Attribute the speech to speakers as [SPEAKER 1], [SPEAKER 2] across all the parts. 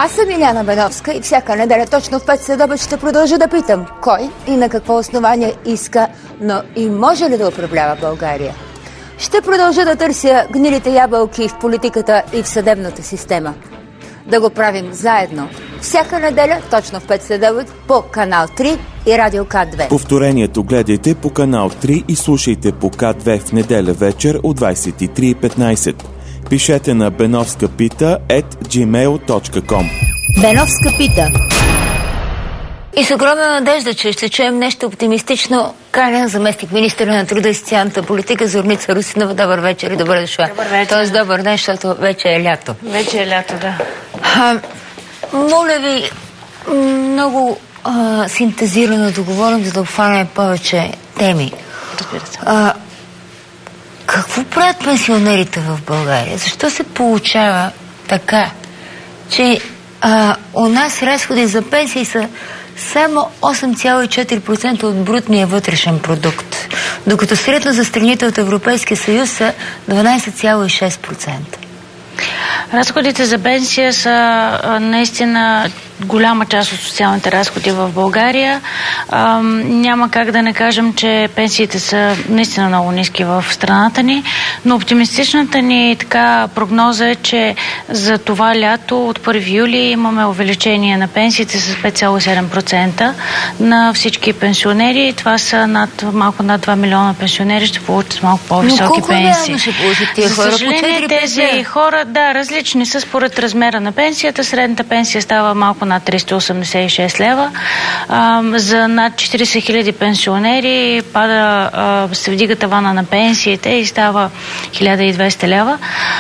[SPEAKER 1] Аз съм Иляна Беновска и всяка неделя точно в 5 следобед ще продължа да питам кой и на какво основание иска, но и може ли да управлява България. Ще продължа да търся гнилите ябълки в политиката и в съдебната система. Да го правим заедно. Всяка неделя точно в 5 следобед по канал 3 и Радио К2.
[SPEAKER 2] Повторението гледайте по канал 3 и слушайте по К2 в неделя вечер от 23:15. Пишете на benovskapita@gmail.com.
[SPEAKER 1] Беновска пита. И с огромна надежда, че ще чуем нещо оптимистично, каня заместник министъра на труда и социалната политика Зорница Русинова. Добър вечер и добре дошла.
[SPEAKER 3] Добър вечер.
[SPEAKER 1] Тоест добър ден, защото вече е лято.
[SPEAKER 3] Вече е лято, да.
[SPEAKER 1] Моля ви, много синтезирано да говорим, за да обхванем повече теми.
[SPEAKER 3] Разбира се.
[SPEAKER 1] Какво правят пенсионерите в България? Защо се получава така, че у нас разходи за пенсии са само 8,4% от брутния вътрешен продукт, докато средно за страните от Европейския съюз са 12,6%.
[SPEAKER 3] Разходите за пенсия са наистина голяма част от социалните разходи в България. Няма как да не кажем, че пенсиите са наистина много ниски в страната ни, но оптимистичната ни прогноза е, че за това лято от 1 юли имаме увеличение на пенсиите с 5,7% на всички пенсионери. Това са малко над 2 милиона пенсионери ще получат малко по-високи пенсии.
[SPEAKER 1] Ще получат тия
[SPEAKER 3] за
[SPEAKER 1] хора?
[SPEAKER 3] съжаление, тези хора, различни са според размера на пенсията. Средната пенсия става малко над 386 лева. За над 40 хиляди пенсионери се вдига тавана на пенсиите и става 1200 лева.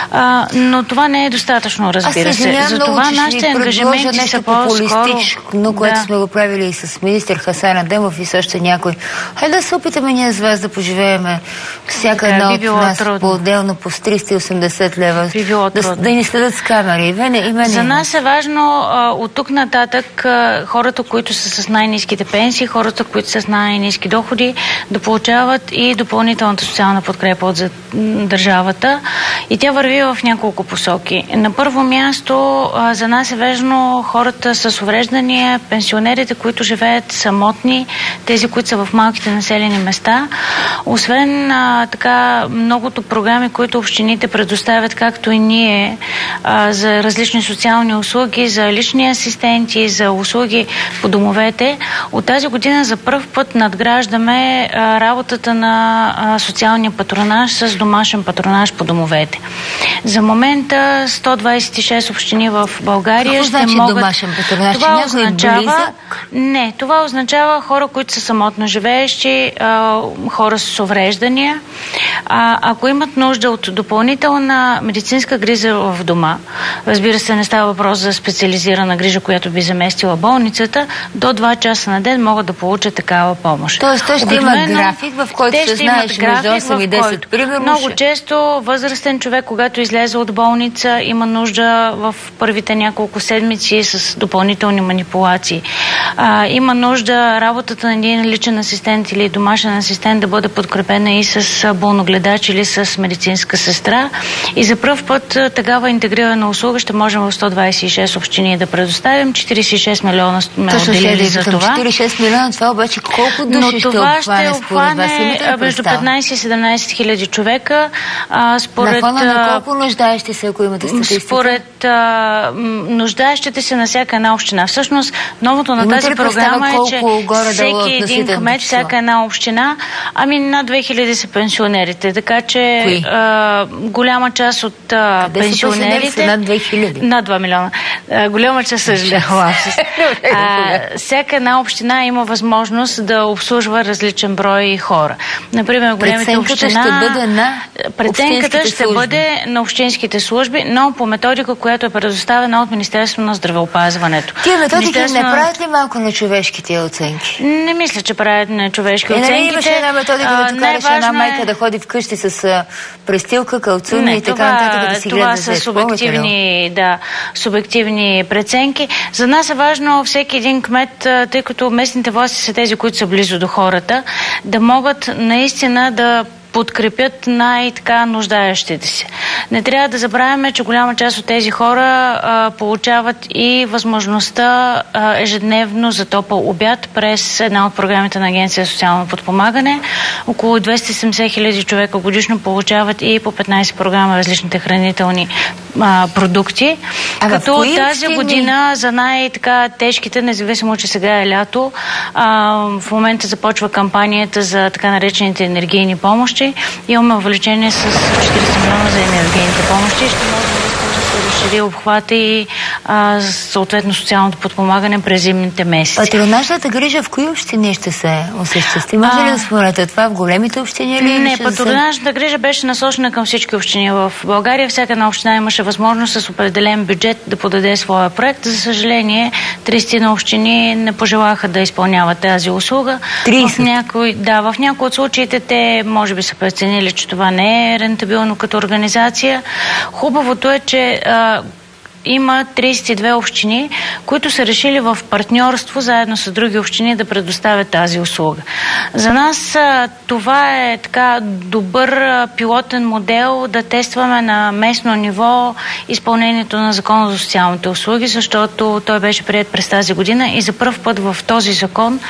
[SPEAKER 3] Но това не е достатъчно, разбира се. Затова нашите ангажименти са по-скоро...
[SPEAKER 1] което сме го правили и с министър Хасан Адемов и също някой. Хайде да се опитаме ние с вас да поживеем всяка една от нас по-отделно по 380 лева. Да ни следят с камери.
[SPEAKER 3] За нас е важно от тук нататък хората, които са с най-ниските пенсии, хората, които са с най-ниски доходи, да получават и допълнителната социална подкрепа от държавата. И тя върви в няколко посоки. На първо място за нас е важно хората с увреждания, пенсионерите, които живеят самотни, тези, които са в малките населени места. Освен многото програми, които общините предоставят, както и ние, за различни социални услуги, за лични асистенти, за услуги по домовете. От тази година за пръв път надграждаме работата на социалния патронаж с домашен патронаж по домовете. За момента 126 общини в България ще могат...
[SPEAKER 1] домашен патронаж?
[SPEAKER 3] Това означава... Не, това означава хора, които са самотно живеещи, хора с увреждания. Ако имат нужда от допълнителна медицинска грижа в дома, разбира се, не става въпрос за специализирана грижа, която би заместила болницата, до 2 часа на ден могат да получат такава помощ.
[SPEAKER 1] Тоест, той ще има график, в който се знаеш между 8 и 10, примерно.
[SPEAKER 3] Много често възрастен човек, когато излезе от болница, има нужда в първите няколко седмици с допълнителни манипулации. Има нужда работата на един личен асистент или домашен асистент да бъде подкрепена и с болногледач или с медицинска сестра. И за пръв път такава интегрирана услуга ще можем в 126 общини да предоставим. 46 милиона сме отделили за това.
[SPEAKER 1] 46 милиона, това обаче колко души ще обхване според вас?
[SPEAKER 3] Между 15 и 17 хиляди човека. Според,
[SPEAKER 1] на фона на колко нуждаещи се, ако имате статистика?
[SPEAKER 3] Според нуждаещите се на всяка една община. Всъщност, новото на тази програма е, че всеки един кмет, всяка една община, над 2000 са пенсионерите. Така че голяма част от пенсионерите...
[SPEAKER 1] Над 2000?
[SPEAKER 3] Над 2 милиона. Голяма част съжалявам. Всяка една община има възможност да обслужва различен брой хора. Например, големите община... Преценката ще бъде на общинските служби, но по методика, която е предоставена от Министерството на здравеопазването.
[SPEAKER 1] Тия методики не правят ли малко на човешки тия оценки?
[SPEAKER 3] Не мисля, че правят на човешки оценки.
[SPEAKER 1] Имаше една методика, да караш една майка да ходи вкъщи с престилка, калцуни и така нататък, да си гледа за субективни преценки. За нас е важно всеки един кмет, тъй като местните власти са тези, които са близо до хората, да могат наистина да
[SPEAKER 3] подкрепят най-така нуждаещите се. Не трябва да забравяме, че голяма част от тези хора получават и възможността ежедневно за топъл обяд през една от програмите на Агенция за социално подпомагане. Около 270 хиляди човека годишно получават и по 15 програми различните хранителни продукти. Като тази година за най-така тежките, независимо, че сега е лято, в момента започва кампанията за така наречените енергийни помощи. Имаме увеличение с 40 милиона за енергийните помощи. Ще може да се разшири обхвата и съответно социалното подпомагане през зимните месеци.
[SPEAKER 1] Патронажната грижа в кои общини ще се осъществи? Може ли да спорете това в големите общини или?
[SPEAKER 3] Не, патронажната грижа беше насочена към всички общини в България. Всяка една община имаше възможност с определен бюджет да подаде своя проект. За съжаление, 30 на общини не пожелаха да изпълняват тази услуга. 30? В някои от случаите те може би са преценили, че това не е рентабилно като организация. Хубавото е, че има 32 общини, които са решили в партньорство заедно с други общини да предоставят тази услуга. За нас това е така добър пилотен модел да тестваме на местно ниво изпълнението на Закона за социалните услуги, защото той беше приет през тази година и за пръв път в този закон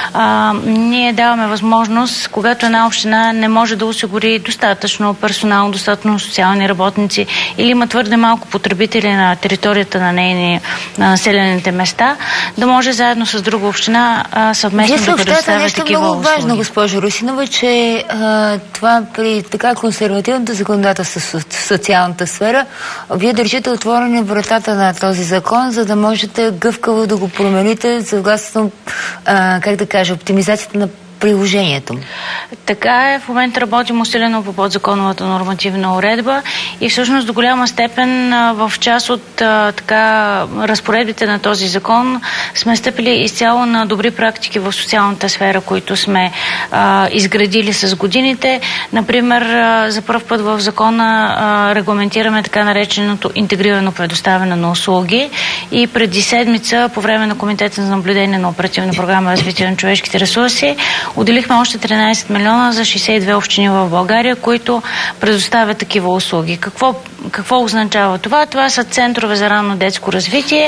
[SPEAKER 3] ние даваме възможност, когато една община не може да осигури достатъчно персонал, достатъчно социални работници или има твърде малко потребители на територията на населените места, да може заедно с друга община съвместно да предоставя такива
[SPEAKER 1] много
[SPEAKER 3] услуги.
[SPEAKER 1] Важно, госпожо Русинова, че това при така консервативното законодателство в социалната сфера, вие държите отворени вратата на този закон, за да можете гъвкаво да го промените, съгласно, оптимизацията на приложението. Така
[SPEAKER 3] е, в момента работим усилено по подзаконовата нормативна уредба и всъщност до голяма степен в част от разпоредбите на този закон сме стъпили изцяло на добри практики в социалната сфера, които сме изградили с годините. Например, за първ път в закона регламентираме така нареченото интегрирано предоставяне на услуги и преди седмица по време на Комитета за наблюдение на оперативна програма развитие на човешките ресурси отделихме още 13 милиона за 62 общини в България, които предоставят такива услуги. Какво означава това? Това са центрове за ранно детско развитие,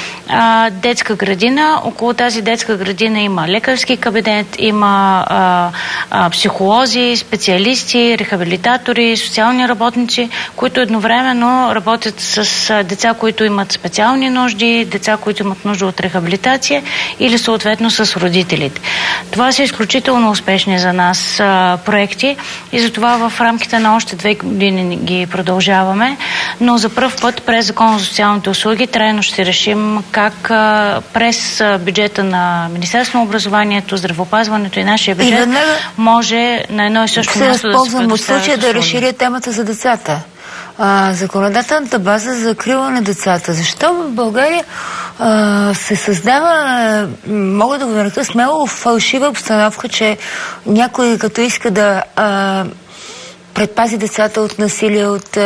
[SPEAKER 3] детска градина. Около тази детска градина има лекарски кабинет, има психолози, специалисти, рехабилитатори, социални работници, които едновременно работят с деца, които имат специални нужди, деца, които имат нужда от рехабилитация или съответно с родителите. Това са изключително успешни за нас проекти и затова в рамките на още 2 години ги продължаваме, но за пръв път през Закона за социалните услуги трайно ще решим как през бюджета на Министерството на образованието, здравеопазването и нашия бюджет може на едно и също място да се предоставят услуги.
[SPEAKER 1] От случая да разширя темата за децата. Законодателната база за закрила на децата. Защо в България се създава, мога да го нарека смело, фалшива обстановка, че някой като иска да предпази децата от насилие, от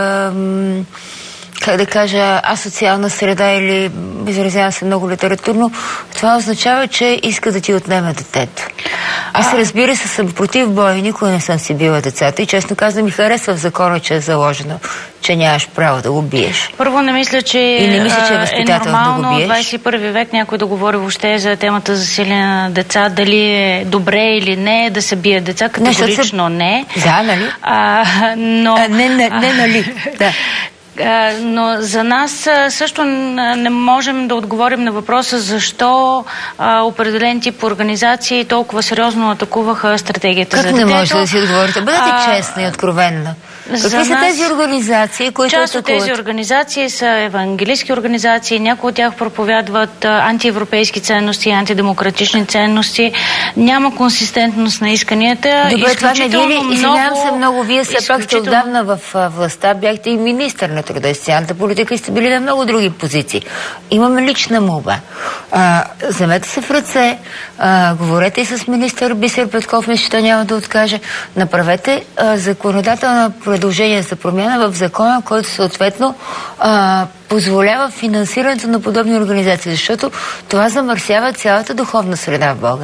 [SPEAKER 1] асоциална среда или, изразявам се много литературно, това означава, че иска да ти отнеме детето. Аз разбира се съм против боя и никога не съм си била децата и честно казвам ми харесва в закона, че е заложено, че нямаш право да го биеш.
[SPEAKER 3] Първо не мисля, че е нормално в 21 век някой да говори въобще за темата за силене на деца, дали е добре или не да се бие деца, категорично не.
[SPEAKER 1] Да, нали? Не, нали? Да.
[SPEAKER 3] Но за нас също не можем да отговорим на въпроса защо определен тип организации толкова сериозно атакуваха стратегията за детето.
[SPEAKER 1] Как не може да си отговорите? Бъдете честна и откровенна. Какви са тези организации, които
[SPEAKER 3] част от тези организации са евангелистки организации, някои от тях проповядват антиевропейски ценности, антидемократични ценности. Няма консистентност на исканията.
[SPEAKER 1] Добре, това не ви ли? Извинявам се много. Вие все пак сте отдавна в властта, бяхте и министър на труда и социалната политика и сте били на много други позиции. Имаме лична молба. Вземете се в ръце, говорете и с министър Бисер Петков, мисля, че той няма да откаже. Направете законодателна предложение за промяна в закона, който съответно позволява финансирането на подобни организации, защото това замърсява цялата духовна среда в България.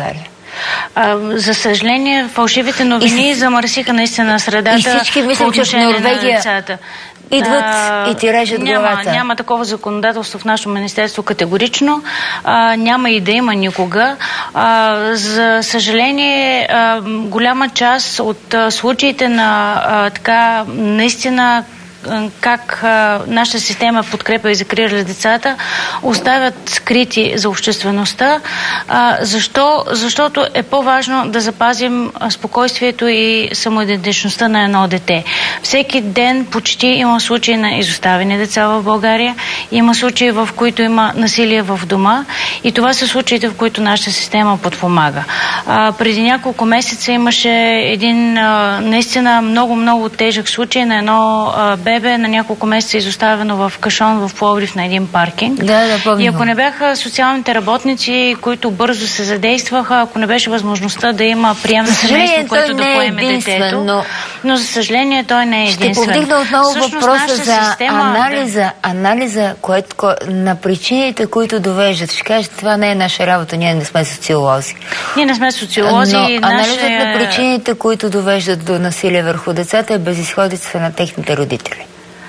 [SPEAKER 3] За съжаление, фалшивите новини замърсиха наистина средата.
[SPEAKER 1] И всички мислят, че в Норвегия идват и ти режат главата.
[SPEAKER 3] Няма такова законодателство в нашето министерство категорично. Няма и да има никога. За съжаление, голяма част от случаите на така наистина как нашата система подкрепа и закрила децата, оставят скрити за обществеността. Защо? Защото е по-важно да запазим спокойствието и самоидентичността на едно дете. Всеки ден почти има случаи на изоставени деца в България, има случаи, в които има насилие в дома и това са случаите, в които нашата система подпомага. Преди няколко месеца имаше един наистина много тежък случай на едно бебе на няколко месеца изоставено в Кашон в Пловдив на един паркинг.
[SPEAKER 1] Да, помня.
[SPEAKER 3] И ако не бяха социалните работници, които бързо се задействаха, ако не беше възможността да има приемно семейство, което да поеме детето, но за съжаление той не е единствен.
[SPEAKER 1] Ще повдигна отново въпроса за анализа на причините, които довеждат. Ще кажете, това не е наша работа, ние не сме социолози.
[SPEAKER 3] Ние не сме социолози.
[SPEAKER 1] Но анализът на причините, които довеждат до насилие върху децата, е безизходицата на техните родители.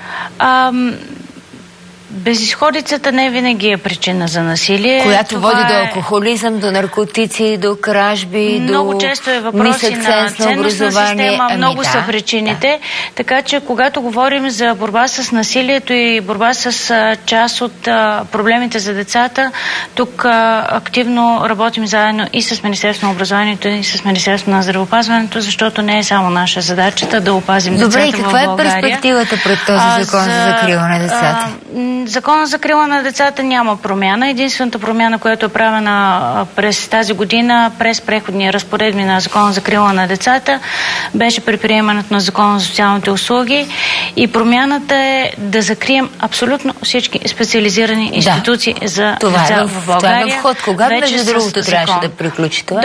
[SPEAKER 3] Безизходицата не винаги е причина за насилие.
[SPEAKER 1] Която води до алкохолизъм, до наркотици, до кражби,
[SPEAKER 3] много често е въпроси на ценностна система, много са причините. Така че, когато говорим за борба с насилието и борба с част от проблемите за децата, тук активно работим заедно и с Министерството на образованието, и с Министерството на здравеопазването, защото не е само наша задачата да опазим децата в България.
[SPEAKER 1] Добре, и каква е перспективата пред този закон за закрила на децата?
[SPEAKER 3] Закона за закрила на децата няма промяна. Единствената промяна, която е правена през тази година, през преходни разпоредби на Закона за закрила на децата, беше при приемането на Закона за социалните услуги. И промяната е да закрием абсолютно всички специализирани институции за деца в България.
[SPEAKER 1] Това е в ход. Кога, между другото, трябваше да приключи това?
[SPEAKER 3] До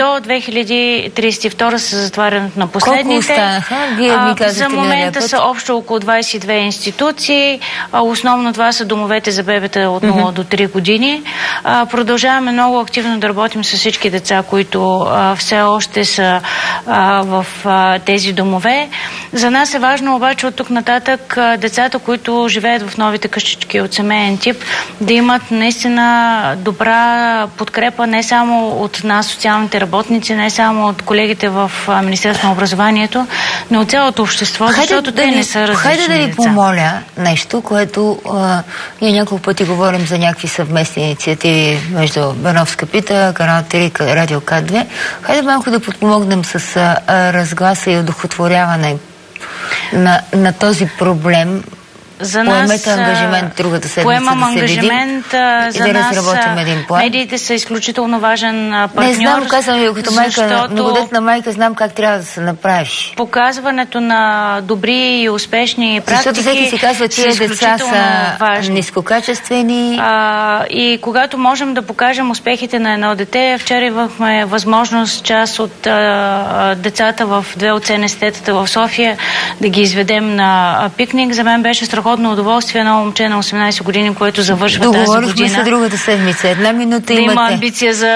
[SPEAKER 3] 2032 са затварянето на последните.
[SPEAKER 1] Колко останаха? Вие ми казахте
[SPEAKER 3] за момента са общо около 22 институции. Основно това са домовете за бебета от 0 до 3 години. Продължаваме много активно да работим с всички деца, които все още са в тези домове. За нас е важно обаче от тук нататък децата, които живеят в новите къщички от семейен тип, да имат наистина добра подкрепа не само от нас, социалните работници, не само от колегите в Министерството на образованието, но от цялото общество, защото те не са различни деца.
[SPEAKER 1] Хайде да ви помоля нещо, което ние няколко пъти говорим за някакви съвместни инициативи между Беновска пита, Канал 3, Радио К2. Хайде малко да подпомогнем с разгласа и одухотворяване на този проблем.
[SPEAKER 3] За
[SPEAKER 1] поемете ангажимент другата седмица
[SPEAKER 3] поемам
[SPEAKER 1] да се
[SPEAKER 3] ангажимент
[SPEAKER 1] видим и да разработим един план.
[SPEAKER 3] Медиите са изключително важен партньор.
[SPEAKER 1] Не знам, казвам ви, като майка, многодетна майка, знам как трябва да се направиш.
[SPEAKER 3] Показването на добри и успешни практики.
[SPEAKER 1] Защото всеки си казва, че деца са нискокачествени.
[SPEAKER 3] И когато можем да покажем успехите на едно дете, вчера имахме възможност част от децата в две от ЦНСТ-тата в София да ги изведем на пикник. За мен беше страхотно удоволствие, едно момче на 18 години, което завършва тази година.
[SPEAKER 1] Договорихме се другата седмица. Една минута имате.
[SPEAKER 3] Да има амбиция за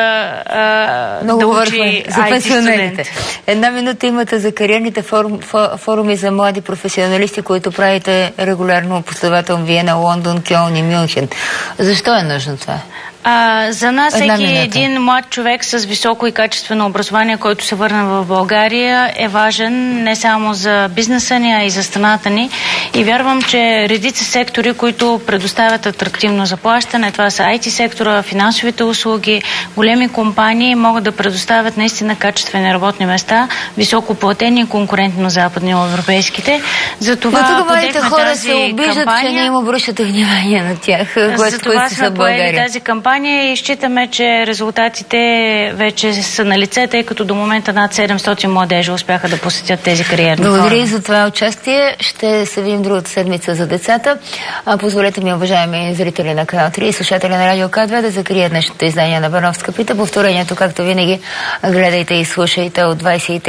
[SPEAKER 3] да учи IT студент.
[SPEAKER 1] Една минута имате за кариерните форуми за млади професионалисти, които правите регулярно последователно Виена, Лондон, Кьолн и Мюнхен. Защо е нужно това?
[SPEAKER 3] За нас всеки един млад човек с високо и качествено образование, който се върне в България, е важен не само за бизнеса ни, а и за страната ни. И вярвам, че редица сектори, които предоставят атрактивно заплащане, това са IT сектора, финансовите услуги, големи компании могат да предоставят наистина качествени работни места, високо платени и конкурентно западноевропейските.
[SPEAKER 1] Затова младите хора се обиждат, че не им обръщате внимание на тях, които са в България.
[SPEAKER 3] Тази кампания и считаме, че резултатите вече са на лице, тъй като до момента над 700 младежи успяха да посетят тези кариерни форуми.
[SPEAKER 1] Благодаря и за това участие. Ще се видим другата седмица за децата. Позволете ми, уважаеми зрители на Канал 3 и слушатели на Радио К2, да закрия днешното издание на Беновска пита. Повторението, както винаги, гледайте и слушайте от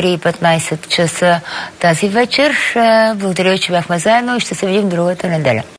[SPEAKER 1] 23:15 часа тази вечер. Благодаря ви, че бяхме заедно и ще се видим другата неделя.